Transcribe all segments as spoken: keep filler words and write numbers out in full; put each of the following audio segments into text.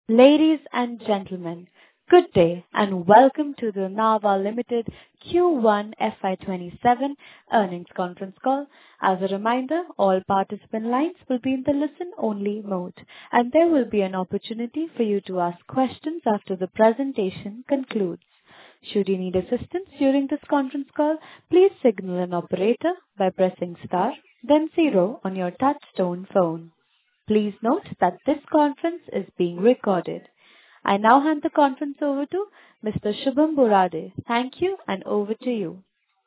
Ladies and gentlemen, good day and welcome to the Nava Limited Q one F Y twenty-seven earnings conference call. As a reminder, all participant lines will be in the listen-only mode, and there will be an opportunity for you to ask questions after the presentation concludes. Should you need assistance during this conference call, please signal an operator by pressing star, then zero on your touch-tone phone. Please note that this conference is being recorded. I now hand the conference over to Mister Shubham Borade. Thank you, and over to you.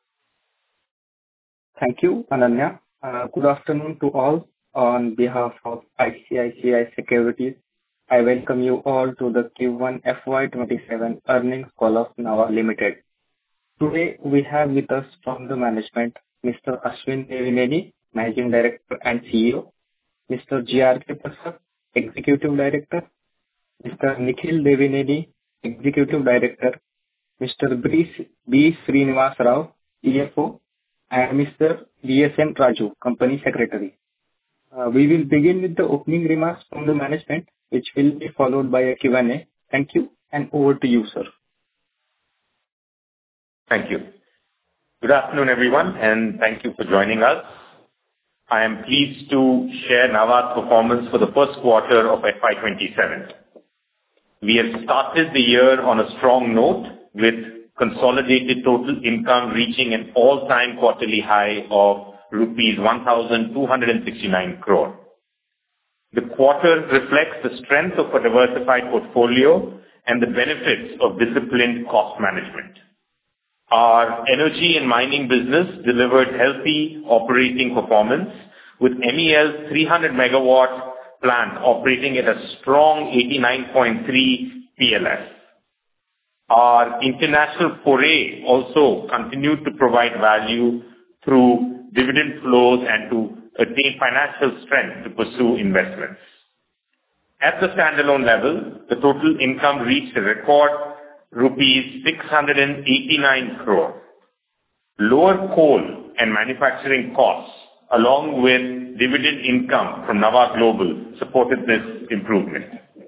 Thank you, Ananya. Uh, good afternoon to all. On behalf of I C I C I Securities, I welcome you all to the Q one F Y twenty-seven earnings call of Nava Limited. Today, we have with us from the management, Mister Ashwin Devineni, Managing Director and C E O, Mister G R K Prasad, Executive Director, Mister Nikhil Devineni, Executive Director, Mister B. Srinivas Rao, C F O, and Mister V S N Raju, Company Secretary. Uh, we will begin with the opening remarks from the management, which will be followed by a Q and A. Thank you, and over to you, sir. Thank you. Good afternoon, everyone, and thank you for joining us. I am pleased to share Nava's performance for the first quarter of F Y twenty-seven. We have started the year on a strong note with consolidated total income reaching an all-time quarterly high of rupees one thousand two hundred sixty-nine crore. The quarter reflects the strength of a diversified portfolio and the benefits of disciplined cost management. Our energy and mining business delivered healthy operating performance with M E L's three hundred megawatt plant operating at a strong eighty-nine point three P L S. Our international foray also continued to provide value through dividend flows and to attain financial strength to pursue investments. At the standalone level, the total income reached a record rupees six hundred eighty-nine crore. Lower coal and manufacturing costs, along with dividend income from Nava Global, supported this improvement.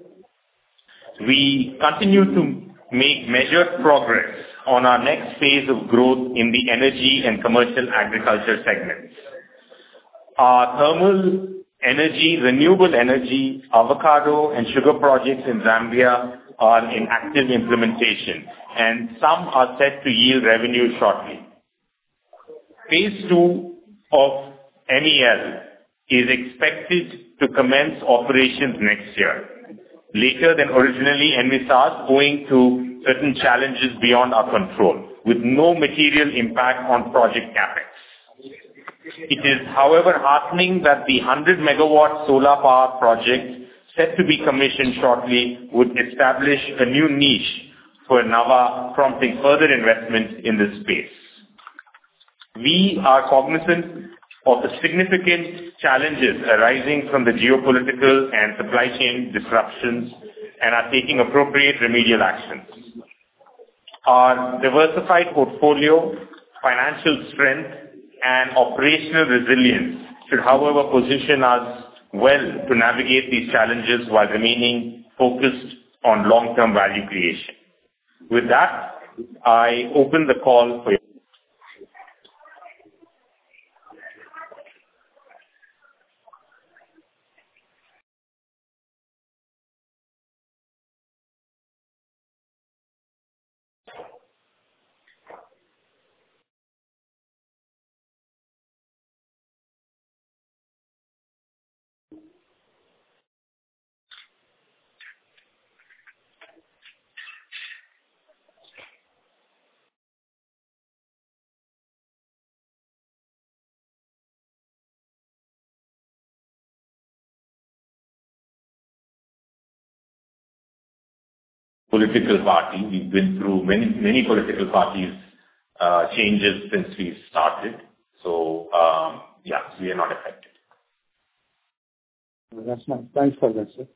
We continue to make measured progress on our next phase of growth in the energy and commercial agriculture segments. Our thermal energy, renewable energy, avocado and sugar projects in Zambia are in active implementation, and some are set to yield revenue shortly. Phase two of M E L is expected to commence operations next year, later than originally envisaged owing to certain challenges beyond our control, with no material impact on project capex. It is, however, heartening that the one hundred megawatt solar power project set to be commissioned shortly would establish a new niche for Nava, prompting further investment in this space. We are cognizant of the significant challenges arising from the geopolitical and supply chain disruptions and are taking appropriate remedial actions. Our diversified portfolio, financial strength, and operational resilience should, however, position us well to navigate these challenges while remaining focused on long-term value creation. With that, I open the call for your political party. We've been through many, many political parties uh, changes since we started. So, um, yeah, we are not affected. That's nice. Thanks for that, sir.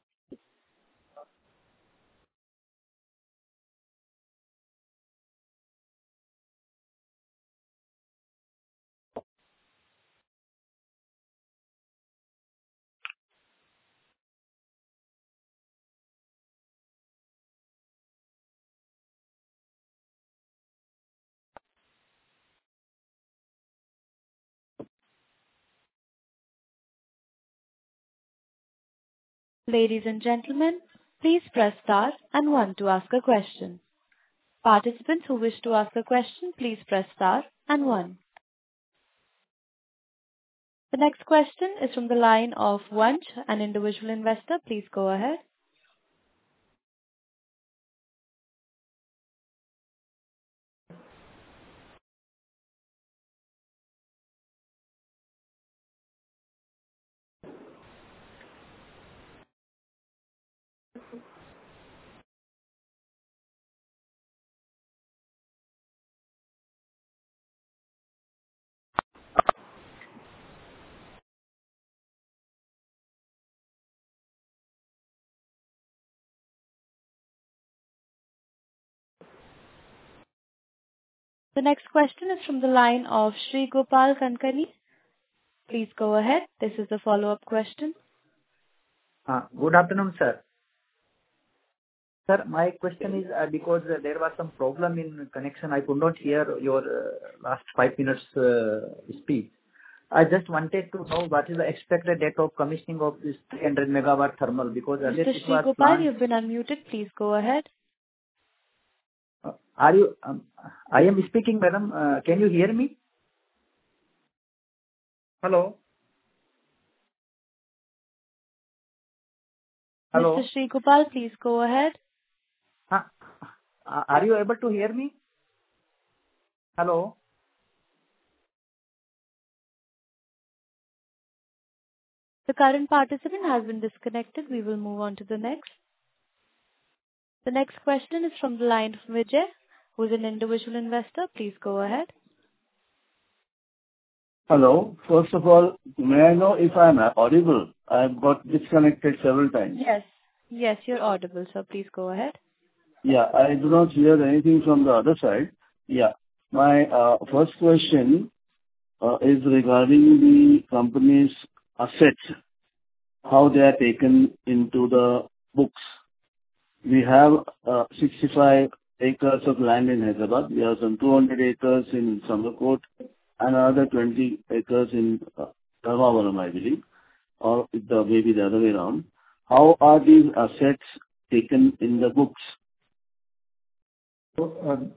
Ladies and gentlemen, please press star and one to ask a question. Participants who wish to ask a question, please press star and one. The next question is from the line of Vansh, an individual investor. Please go ahead. The next question is from the line of Sri Gopal Kankani. Please go ahead. This is a follow-up question. Uh, good afternoon, sir. Sir, my question is uh, because uh, there was some problem in connection. I could not hear your uh, last five minutes uh, speech. I just wanted to know what is the expected date of commissioning of this three hundred megawatt thermal, because earlier Mister it Sri was Gopal, planned. you've been unmuted. Please go ahead. Uh, are you? Um, I am speaking, madam. Uh, can you hear me? Hello. Hello. Mister Sri Gopal, please go ahead. Uh, are you able to hear me? Hello. The current participant has been disconnected. We will move on to the next. The next question is from the line of Vijay, who is an individual investor. Please go ahead. Hello. First of all, may I know if I am audible? I have got disconnected several times. Yes. Yes, you're audible, so please go ahead. Yeah, I do not hear anything from the other side. Yeah. My uh, first question uh, is regarding the company's assets, how they are taken into the books. We have uh, sixty-five acres of land in Hyderabad. We have some two hundred acres in Sambalkot and another twenty acres in uh, Dharmavaram, I believe, or the, maybe the other way around. How are these assets taken in the books? So, um,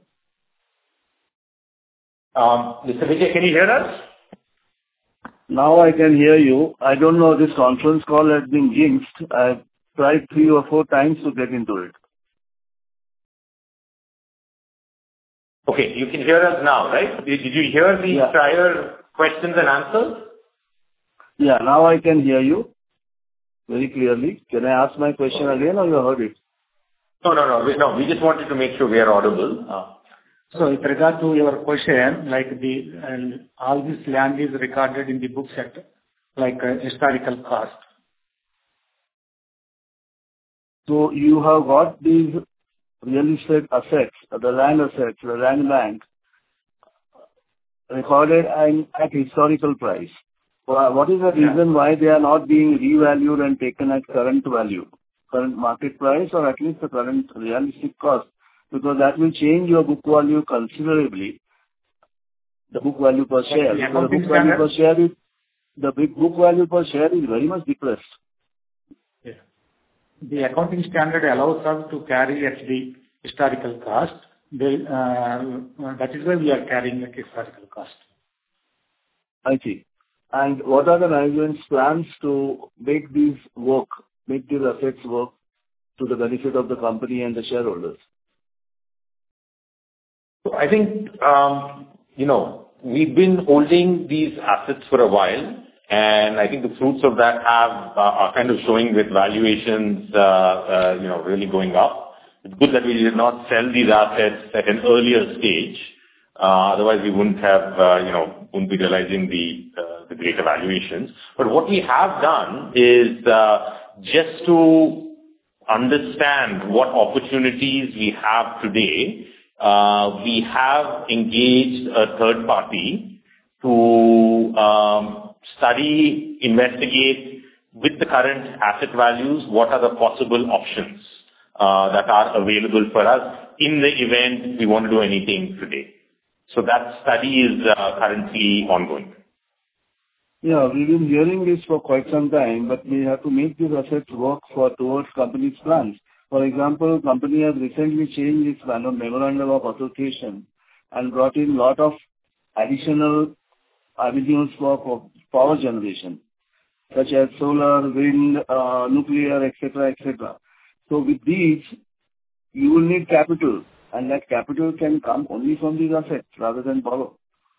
Um, Mister Vijay, can you hear us? Now I can hear you. I don't know, this conference call has been jinxed. I've tried three or four times to get into it. Okay, you can hear us now, right? Did did you hear the Yeah. prior questions and answers? Yeah, now I can hear you very clearly. Can I ask my question again, or you heard it? No, no, no. We no, we just wanted to make sure we are audible. Uh, So with regard to your question, like the, uh, all this land is recorded in the books at, like, uh, historical cost. So you have got these real estate assets, uh, the land assets, the land bank, recorded and at historical price. Wha- What is the Yeah. reason why they are not being revalued and taken at current value, current market price, or at least the current realistic cost? Because that will change your book value considerably, the book value per share. the Because the accounting book value per standard- share is, the big book value per share is very much depressed. Yeah. The accounting standard allows us to carry at the historical cost. They, uh, that is why we are carrying at historical cost. I see. And what are the management's plans to make these work, make these assets work to the benefit of the company and the shareholders? So I think, um, you know, we've been holding these assets for a while, and I think the fruits of that have uh, are kind of showing with valuations, uh, uh, you know, really going up. It's good that we did not sell these assets at an earlier stage. Uh, Otherwise, we wouldn't have, uh, you know, wouldn't be realizing the uh, the greater valuations. But what we have done is uh, just to understand what opportunities we have today. Uh, we have engaged a third party to um, study, investigate with the current asset values, what are the possible options uh, that are available for us in the event we want to do anything today. So that study is uh, currently ongoing. Yeah, we've been hearing this for quite some time, but we have to make these assets work for towards company's plans. For example, company has recently changed its memo- memorandum of association and brought in lot of additional avenues for for power generation, such as solar, wind, uh, nuclear, et cetera, et cetera. So with these, you will need capital, and that capital can come only from these assets rather than borrow.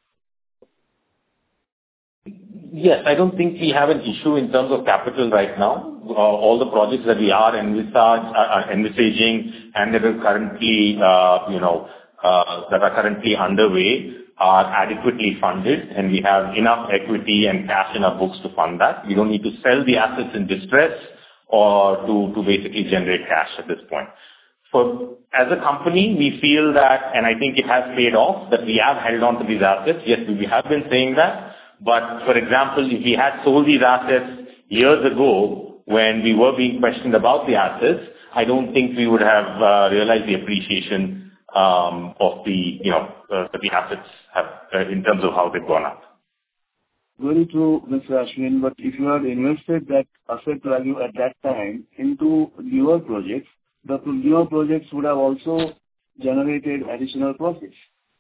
Yes, I don't think we have an issue in terms of capital right now. Uh, All the projects that we are envisage- are are envisaging and that are currently, uh, you know, uh, that are currently underway are adequately funded, and we have enough equity and cash in our books to fund that. We don't need to sell the assets in distress or to to basically generate cash at this point. For as a company, we feel that, and I think it has paid off, that we have held on to these assets. Yes, we have been saying that. But for example, if we had sold these assets years ago when we were being questioned about the assets, I don't think we would have uh, realized the appreciation um, of the, you know, uh, that the assets have uh, in terms of how they've gone up. Very true, Mister Ashwin, but if you had invested that asset value at that time into newer projects, the newer projects would have also generated additional profits.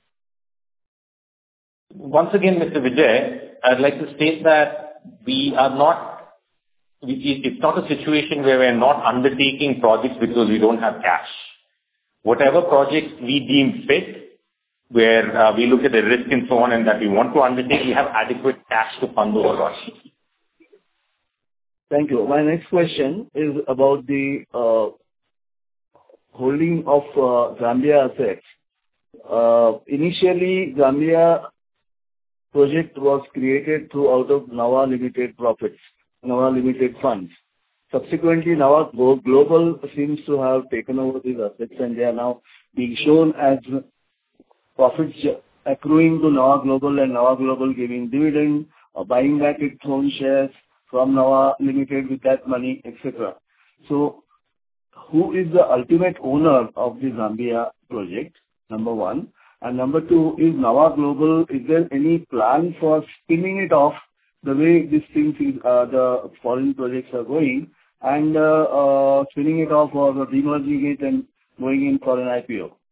Once again, Mister Vijay, I'd like to state that we are not, we- it's not a situation where we're not undertaking projects because we don't have cash. Whatever projects we deem fit, where uh, we look at the risk and so on and that we want to undertake, we have adequate cash to fund those projects. Thank you. My next question is about the uh, holding of uh, Zambia assets. Uh, Initially, Zambia project was created through out of Nava Limited profits, Nava Limited funds. Subsequently, Nava Global seems to have taken over these assets, and they are now being shown as profits accruing to Nava Global, and Nava Global giving dividend or buying back its own shares from Nava Limited with that money, et cetera. So, who is the ultimate owner of the Zambia project? Number one. And number two, is Nava Global, is there any plan for spinning it off the way these things is, uh, the foreign projects are going, and uh, uh, spinning it off or demerging it and going in for an I P O?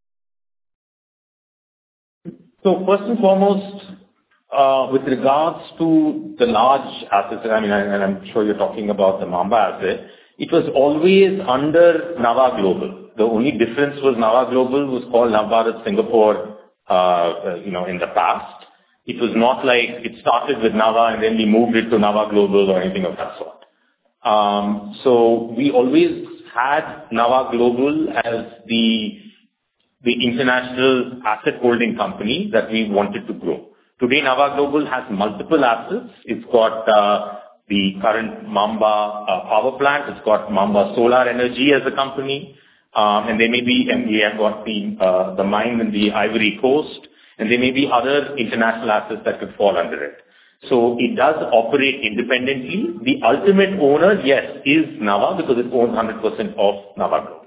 So first and foremost, uh, with regards to the large assets, I mean, and I'm sure you're talking about the Mamba asset, it was always under Nava Global. The only difference was Nava Global was called Navbharat Singapore, uh, you know, in the past. It was not like it started with Nava and then we moved it to Nava Global or anything of that sort. Um, so we always had Nava Global as the the international asset holding company that we wanted to grow. Today, Nava Global has multiple assets. It's got uh, the current Mamba uh, power plant. It's got Mamba Solar Energy as a company. Um, and there may be, and we have got the, uh, the mine in the Ivory Coast, and there may be other international assets that could fall under it. So it does operate independently. The ultimate owner, yes, is Nava because it owns one hundred percent of Nava Global.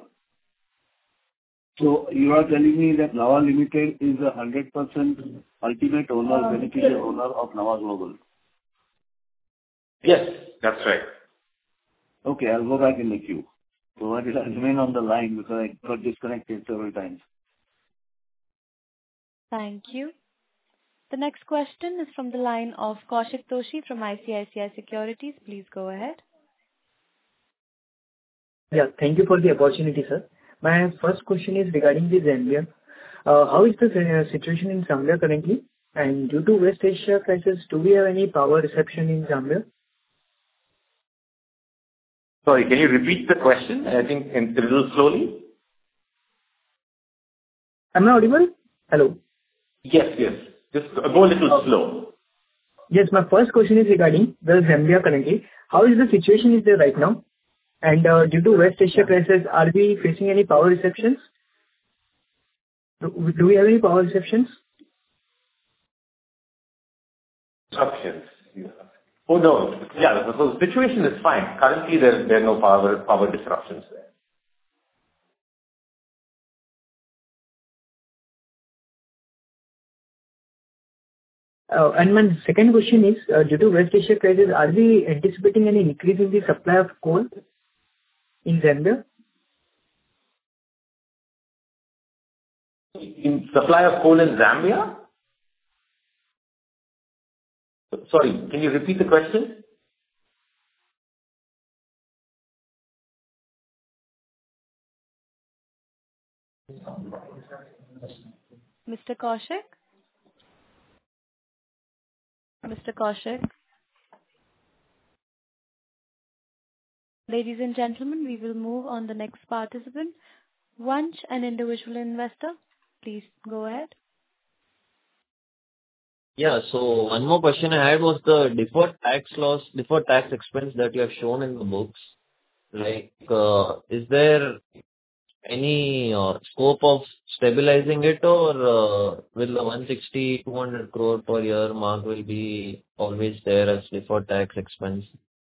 So you are telling me that Nava Limited is a one hundred percent ultimate owner, beneficial owner of Nava Global? Yes, that's right. Okay, I'll go back in the queue. So I will remain on the line because I got disconnected several times. Thank you. The next question is from the line of Kaushik Toshi from I C I C I Securities. Please go ahead. Yeah, thank you for the opportunity, sir. My first question is regarding the Zambia. Uh, How is the uh, situation in Zambia currently? And due to West Asia crisis, do we have any power reception in Zambia? Sorry, can you repeat the question? I think a little slowly. Am I audible? Hello? Yes, yes. Just go a little slow. Yes, my first question is regarding the Zambia currently. How is the situation is there right now? And uh, due to West Asia crisis, are we facing any power receptions? Do, do we have any power receptions? Disruptions. Yeah. Oh, no. Yeah, so the situation is fine. Currently, there, there are no power, power disruptions there. Uh, and my second question is, uh, due to West Asia crisis, are we anticipating any increase in the supply of coal in Zambia? In supply of coal in Zambia? Sorry, can you repeat the question? Mister Kaushik? Mister Kaushik? Ladies and gentlemen, we will move on the next participant. Vanch, an individual investor. Please go ahead. Yeah. So one more question I had was the deferred tax loss, deferred tax expense that you have shown in the books. Like, uh, is there any uh, scope of stabilizing it, or uh, will the one sixty, two hundred crore per year mark will be always there as deferred tax expense?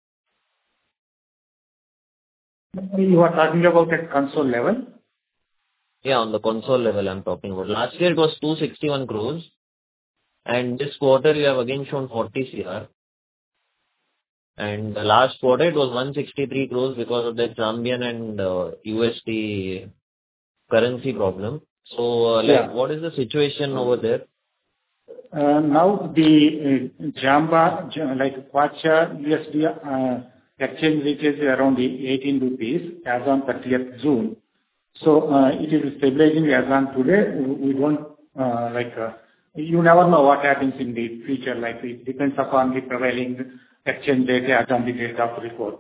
You are talking about at console level? Yeah, on the console level I'm talking about. Last year it was two sixty-one crores, and this quarter you have again shown forty crore. And the last quarter it was one sixty-three crores because of the Zambian and uh, U S D currency problem. So, uh, like, Yeah. what is the situation over there? Uh, Now the uh, Jamba, Ja- like Kwacha U S D uh, exchange rate is around the eighteen rupees as on thirtieth June. So uh, it is stabilizing as on today. We don't uh, like uh, you never know what happens in the future. Like it depends upon the prevailing exchange rate as on the date of report.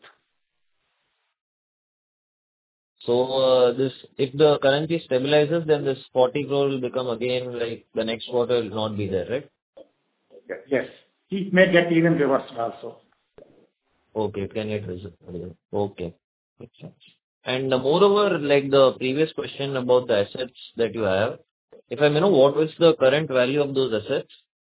So, uh, this, if the currency stabilizes, then this forty crore will become again, like, the next quarter will not be there, right? Yes, it may get even reversed also. Okay, it can get resolved. Okay. Makes sense. And uh, moreover, like the previous question about the assets that you have, if I may know, what was the current value of those assets?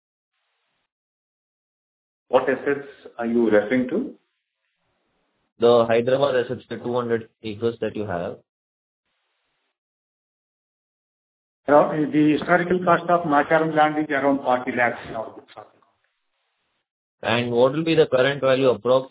What assets are you referring to? The Hyderabad assets, the two hundred acres that you have. Around- The historical cost of Macharam land is around forty lakhs in our books. And what will be the current value approx?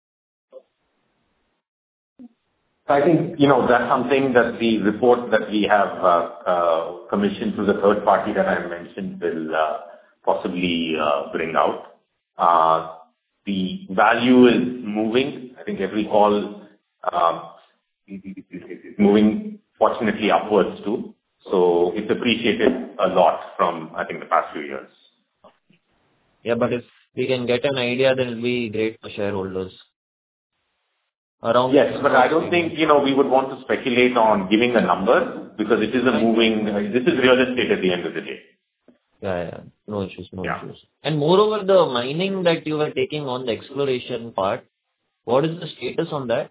I think, you know, that's something that the report that we have uh, uh, commissioned to the third party that I mentioned will uh, possibly uh, bring out. Uh, The value is moving. I think every call um, is is moving fortunately upwards too. So it's appreciated a lot from, I think, the past few years. Yeah, but if we can get an idea, then it'll be great for shareholders. Around. Yes, but I don't think, you know, we would want to speculate on giving a number because it is a moving, this is real estate at the end of the day. Yeah, yeah. No issues, no Yeah. issues. And moreover, the mining that you were taking on the exploration part, what is the status on that?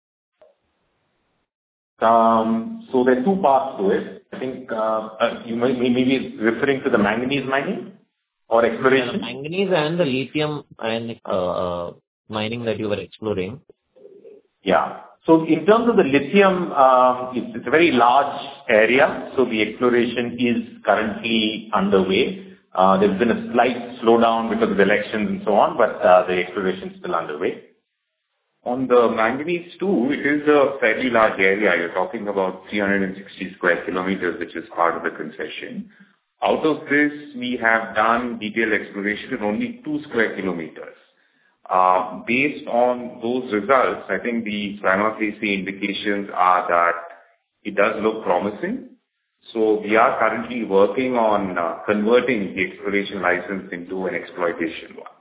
Um, so there are two parts to it. I think uh, uh, you may, may be referring to the manganese mining or Yeah, the exploration. manganese and the lithium and uh, uh, mining that you were exploring. Yeah. So in terms of the lithium, um, it's, it's a very large area. So the exploration is currently underway. Uh, there's been a slight slowdown because of elections and so on, but uh, the exploration is still underway. On the manganese too, it is a fairly large area. You're talking about three hundred sixty square kilometers, which is part of the concession. Out of this, we have done detailed exploration in only two square kilometers. Uh, based on those results, I think the prima facie indications are that it does look promising. So we are currently working on uh, converting the exploration license into an exploitation one.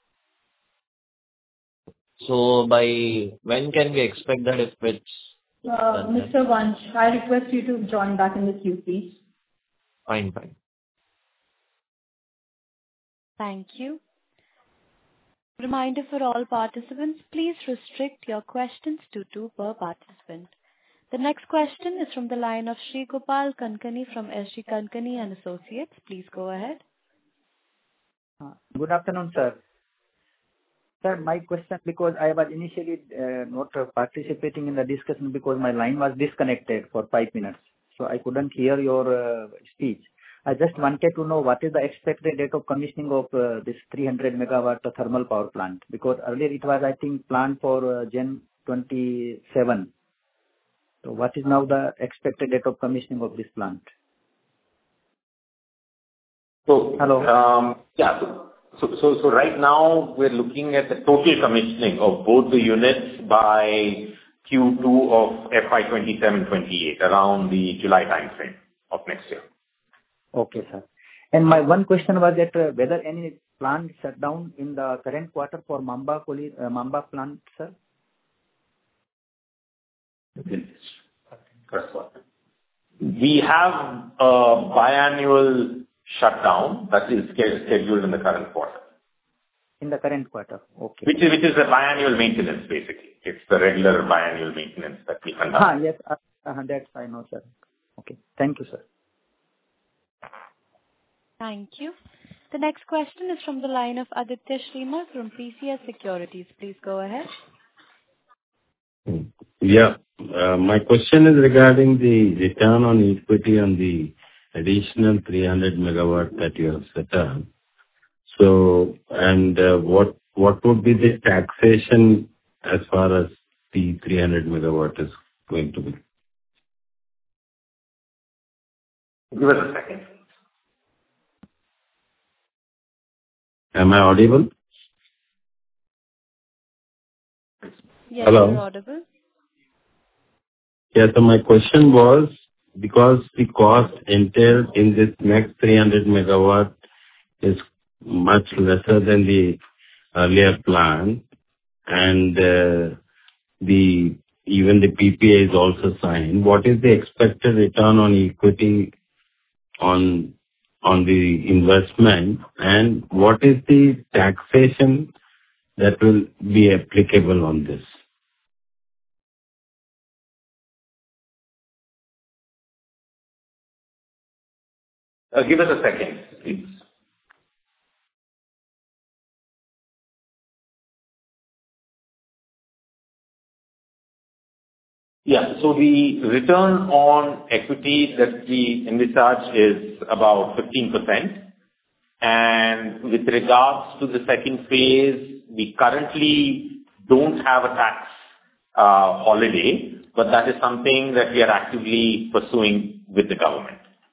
So by when can we expect that if it's Uh, done then? Mister Vanch, I request you to join back in the queue, please. Fine, fine. Thank you. Reminder for all participants, please restrict your questions to two per participant. The next question is from the line of Sri Gopal Kankani from S G Kankani and Associates. Please go ahead. Uh, Good afternoon, sir. Sir, my question, because I was initially uh, not uh, participating in the discussion because my line was disconnected for five minutes, so I couldn't hear your uh, speech. I just wanted to know what is the expected date of commissioning of uh, this three hundred megawatt thermal power plant, because earlier it was, I think, planned for uh, January twenty-seven. So what is now the expected date of commissioning of this plant? So, Hello. um, yeah. So, so, so, so right now we're looking at the total commissioning of both the units by Q two of F Y twenty-seven twenty-eight, around the July timeframe of next year. Okay, sir. And my one question was that uh, whether any plant shut down in the current quarter for Mamba Koli, uh, Mamba plant, sir? We have a biannual shutdown that is scheduled in the current quarter. In the current quarter, okay. Which is which is a biannual maintenance, basically. It's the regular biannual maintenance that we conduct. Ah, yes, uh, uh, that's I know, sir. Okay, thank you, sir. Thank you. The next question is from the line of Aditya Shrima from P C S Securities. Please go ahead. Yeah. Uh, my question is regarding the return on equity on the additional three hundred megawatt that you have set up. So, and uh, what what would be the taxation as far as the three hundred megawatt is going to be? Give us a second. Am I audible? Yes, Hello? you're audible. Yeah, so my question was, because the cost entailed in this next three hundred megawatt is much lesser than the earlier plan, and uh, the even the P P A is also signed, what is the expected return on equity on on the investment, and what is the taxation that will be applicable on this? Uh, give us a second, please. Yeah. So the return on equity that we envisage is about fifteen percent. And with regards to the second phase, we currently don't have a tax uh, holiday, but that is something that we are actively pursuing with the government.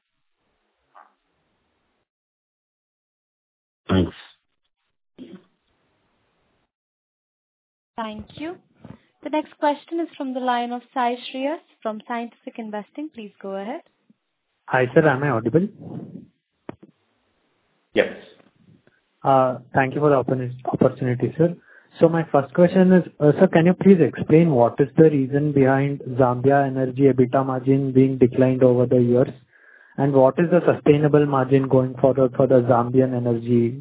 Thanks. Thank you. The next question is from the line of Sai Shreyas from Scientific Investing. Please go ahead. Hi, sir. Am I audible? Yes. Uh, Thank you for the oppor- opportunity, sir. So my first question is, uh, sir, can you please explain what is the reason behind Zambia Energy EBITDA margin being declined over the years? And what is the sustainable margin going forward for the Zambian energy?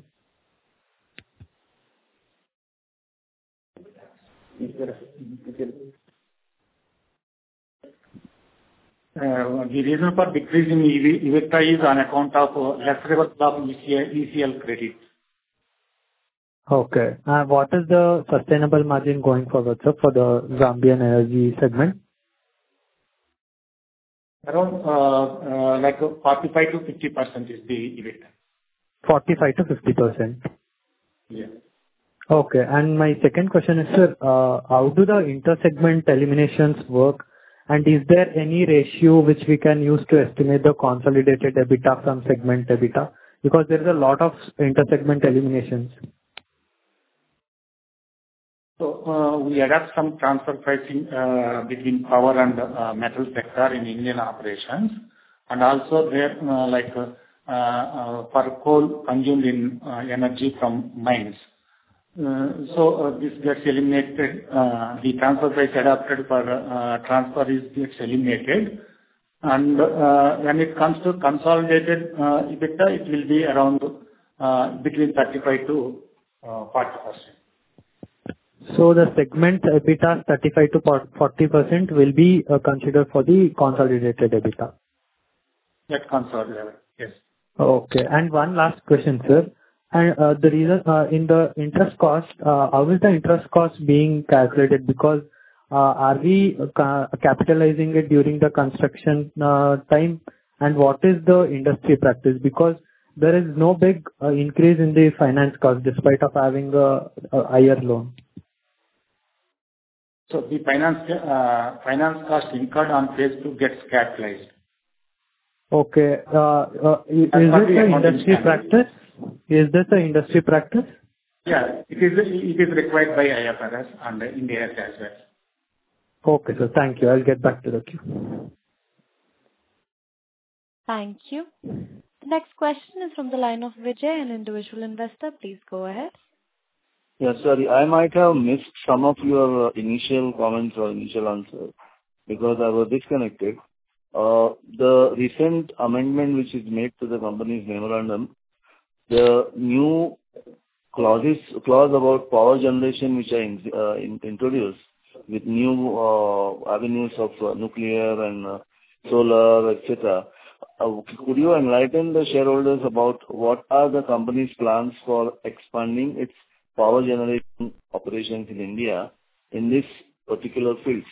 Uh, The reason for decrease in E V EBITDA is on account of uh, less reversal of E C L E C L credit. Okay. Uh, What is the sustainable margin going forward, sir, for the Zambian energy segment? Around uh, uh, like uh, forty-five to fifty percent is the EBITDA. forty-five to fifty percent. Yeah. Okay. And my second question is, sir, uh, how do the inter-segment eliminations work? And is there any ratio which we can use to estimate the consolidated EBITDA from segment EBITDA? Because there is a lot of inter-segment eliminations. So uh, we adapt some transfer pricing uh, between power and uh, metal sector in Indian operations, and also there uh, like uh, uh, for coal consumed in uh, energy from mines. Uh, so uh, this gets eliminated. Uh, the transfer price adapted for uh, transfer is gets eliminated, and uh, when it comes to consolidated uh, EBITDA, it will be around uh, between thirty-five to forty percent. So the segment EBITDA thirty-five to forty percent will be uh, considered for the consolidated EBITDA. At consolidated level, yes. Okay. And one last question, sir. And uh, the reason uh, in the interest cost, uh, how is the interest cost being calculated? Because uh, are we ca- capitalizing it during the construction uh, time, And what is the industry practice? Because there is no big uh, increase in the finance cost despite of having a, a higher loan. So the finance uh, finance cost incurred on phase two gets capitalized. Okay. Uh, uh, is As this per the the accounting industry standard. practice? Is this the industry practice? Yeah, it is it is required by I F R S and India as well. Okay, sir. Thank you. I'll get back to the queue. Thank you. The next question is from the line of Vijay, an individual investor. Please go ahead. Yes, sorry. I might have missed some of your uh, initial comments or initial answer because I was disconnected. Uh, the recent amendment which is made to the company's memorandum, the new clauses, clause about power generation which I in, uh, in, introduced with new uh, avenues of uh, nuclear and uh, solar, et cetera. Uh, could you enlighten the shareholders about what are the company's plans for expanding its power generation operations in India in this particular field?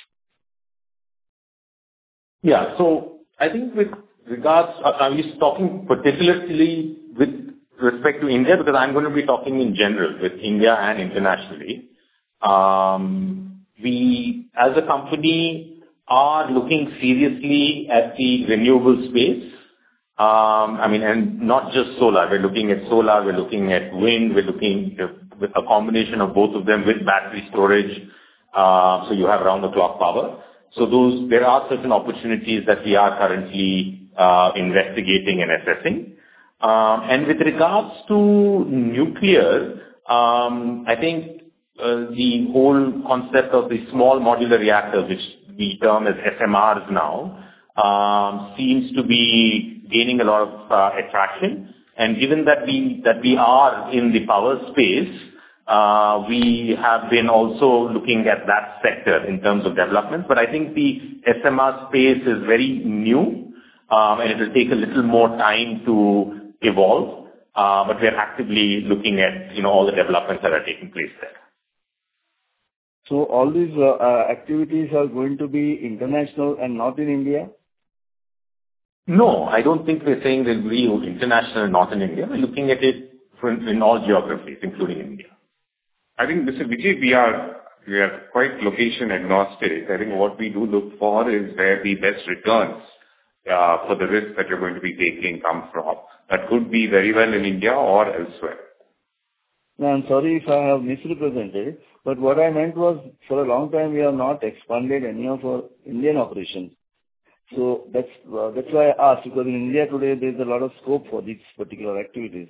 Yeah. So I think with regards, uh, are you talking particularly with respect to India? Because I'm going to be talking in general with India and internationally. Um, we, as a company, are looking seriously at the renewable space. Um, I mean, and not just solar. We're looking at solar, we're looking at wind, we're looking at with a combination of both of them with battery storage, uh, so you have round-the-clock power. So those, there are certain opportunities that we are currently uh, investigating and assessing. Um, and with regards to nuclear, um, I think uh, the whole concept of the small modular reactors, which we term as S M Rs now, um, seems to be gaining a lot of uh, attraction. And given that we that we are in the power space, uh, we have been also looking at that sector in terms of development. But I think the S M R space is very new, um, and it will take a little more time to evolve. Uh, but we are actively looking at you know all the developments that are taking place there. So all these uh, uh, activities are going to be international and not in India? No, I don't think we're saying they'll be international and not in India. We're looking at it in, in all geographies, including India. I think, Mister Vijay, we are we are quite location agnostic. I think what we do look for is where the best returns uh, for the risk that you're going to be taking come from. That could be very well in India or elsewhere. No, I'm sorry if I have misrepresented, but what I meant was for a long time we have not expanded any of our Indian operations. So that's uh, that's why I asked, because in India today there's a lot of scope for these particular activities.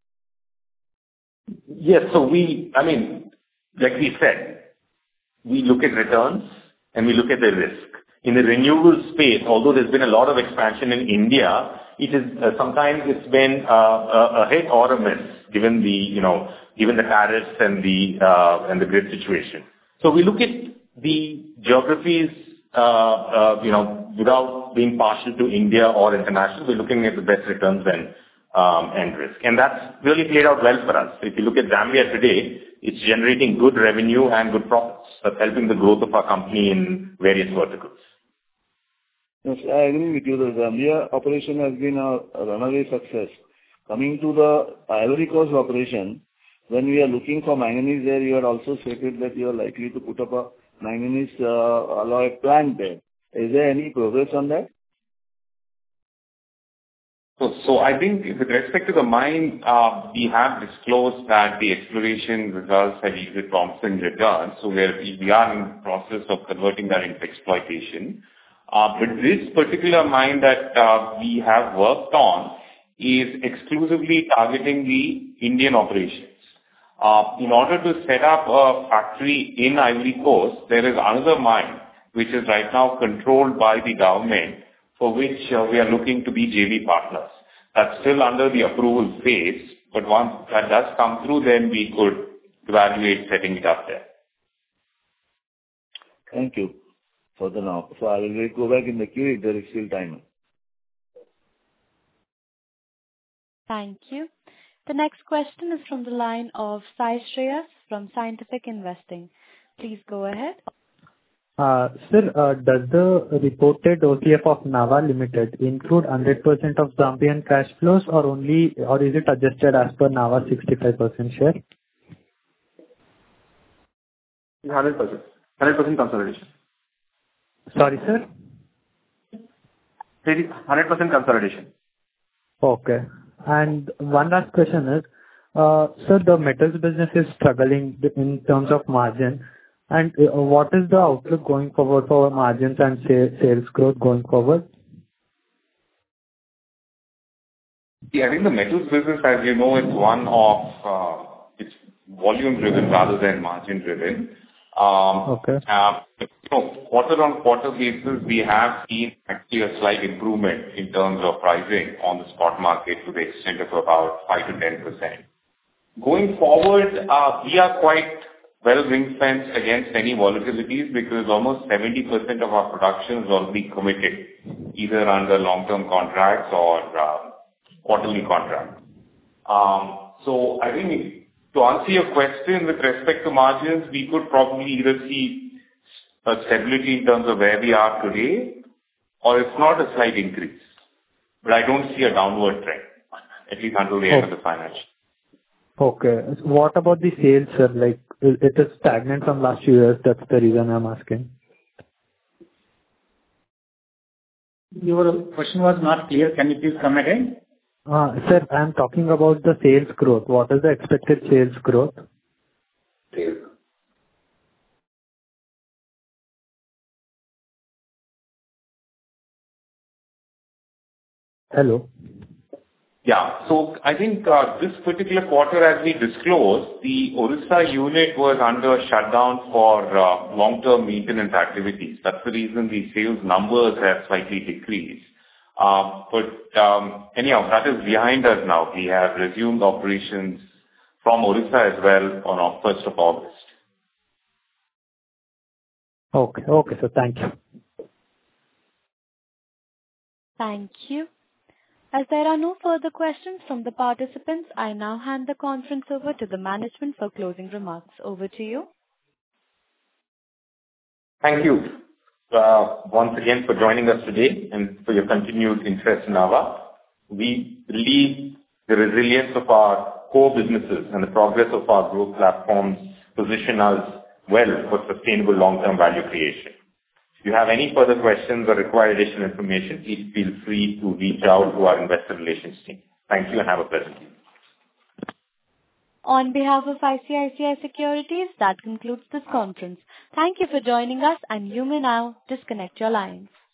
Yes, so we, I mean, like we said, we look at returns and we look at the risk. In the renewable space, although there's been a lot of expansion in India, it is uh, sometimes it's been uh, a, a hit or a miss, given the you know given the tariffs and the uh, and the grid situation. So we look at the geographies, uh, uh, you know, without being partial to India or international. We're looking at the best returns and um, and risk, and that's really played out well for us. If you look at Zambia today, it's generating good revenue and good profits. That's helping the growth of our company in various verticals. Yes, I agree with you. The Zambia operation has been a, a runaway success. Coming to the Ivory Coast operation, when we are looking for manganese there, you had also stated that you are likely to put up a manganese uh, alloy plant there. Is there any progress on that? So, so I think with respect to the mine, uh, we have disclosed that the exploration results have yielded promising returns. So we are, we are in the process of converting that into exploitation. Uh, but this particular mine that uh, we have worked on is exclusively targeting the Indian operations. Uh, in order to set up a factory in Ivory Coast, there is another mine which is right now controlled by the government, for which uh, we are looking to be J V partners. That's still under the approval phase, but once that does come through, then we could evaluate setting it up there. Thank you for the now. So I will go back in the queue if there is still time. Thank you. The next question is from the line of Sai Shreyas from Scientific Investing. Please go ahead. Uh, Sir, uh, does the reported O C F of Nava Limited include one hundred percent of Zambian cash flows or only, or is it adjusted as per Nava's sixty-five percent share? one hundred percent. one hundred percent consolidation. Sorry, sir? one hundred percent consolidation. Okay. And one last question is, uh, sir, the metals business is struggling in terms of margin. And uh, what is the outlook going forward for margins and sa- sales growth going forward? Yeah, I think the metals business, as you know, it's one of, uh, it's volume driven rather than margin driven. Um, Okay. Uh, you know, quarter-on-quarter basis, we have seen actually a slight improvement in terms of pricing on the spot market to the extent of about five to ten percent. Going forward, uh, we are quite well ring-fenced against any volatilities because almost seventy percent of our production is already committed, either under long-term contracts or uh, quarterly contracts. Um, So I think to answer your question with respect to margins, we could probably either see a stability in terms of where we are today, or if not, a slight increase. But I don't see a downward trend, at least until the end of the financial. Okay. What about the sales, sir? Like, it it is stagnant from last few years. That's the reason I'm asking. Your question was not clear. Can you please come again? Uh, Sir, I'm talking about the sales growth. What is the expected sales growth? Sales. Hello? Yeah. So I think uh, this particular quarter, as we disclosed, the Odisha unit was under a shutdown for uh, long-term maintenance activities. That's the reason the sales numbers have slightly decreased. Uh, But um, anyhow, that is behind us now. We have resumed operations from Odisha as well on our first of August. Okay. Okay, sir. Thank you. Thank you. As there are no further questions from the participants, I now hand the conference over to the management for closing remarks. Over to you. Thank you uh, once again for joining us today and for your continued interest in Nava. We believe the resilience of our core businesses and the progress of our growth platforms position us well for sustainable long-term value creation. If you have any further questions or require additional information, please feel free to reach out to our investor relations team. Thank you and have a pleasant evening. On behalf of I C I C I Securities, that concludes this conference. Thank you for joining us, and you may now disconnect your lines.